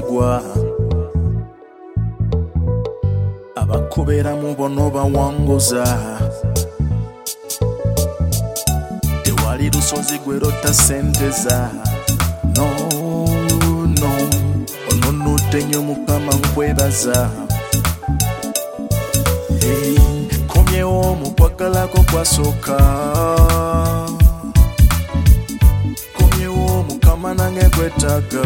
gwa abakubera mu bono bawanguza tewali lusozi gwerota senteza no ononute nnyo Mukama nkwebaza komyewo omukwagalako kwasooka komyewo Mukama nange nkwetaaga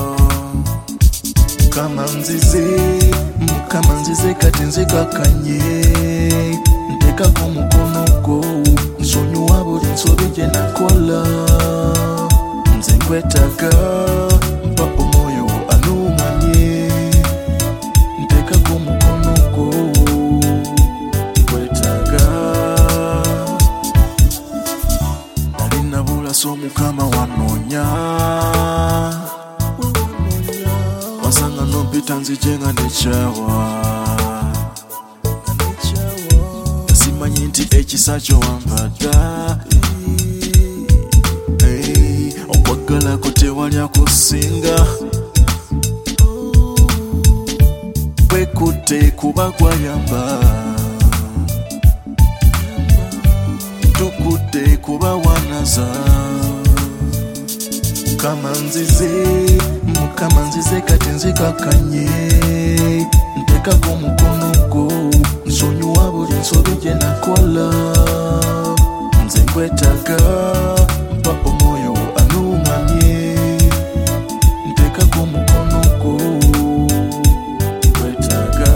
Mukama nzize kati nzikakanye nteekako mukono gwo nsonyiwa buli nsobi gye nakola nze nkwetaaga mpa omwoyo anuŋŋamye nteekako mukono gwo nkwetaaga nali nabula so Mukama wanoonya wasanga nompita nzijenga nekyawa simanyi nti ekisa kyo wampada okwagalako tewali akusinga kwekutte kuba gwayamba tukutte kuba wanaza Mukama nzize kati nzikakanye nteekako mukono gwo nsonyiwa buli nsobi gye nakola nze nkwetaaga mpa omwoyo anuŋŋamye nteekako mukono gwo nkwetaaga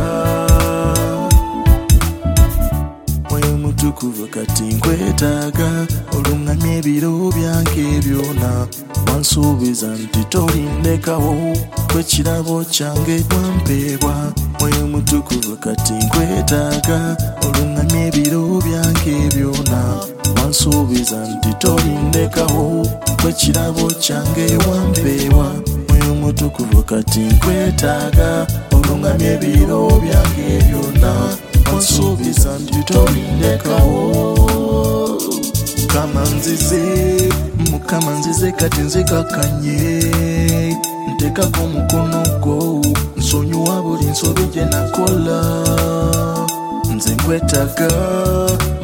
mwoyo mutukuvu kati nkwetaaga oluŋŋamye ebiro byange byonna wansuubiza nti tolindekawo kwekirabo kyange twampeebwa mwoyo mutukuvu kati nkwetaaga oluŋŋamye ebiro byange byonna wansuubiza nti tolindekawo kwekirabo kyange wampeebwa mwoyo mutukuvu kati nkwetaaga oluŋŋamye ebiro byange byonna wansuubiza nti tolindekawo Mukama nzize kati nzikakanye nteekako mukono gwo nsonyiwa buli nsobi gye nakola nze nkwetaaga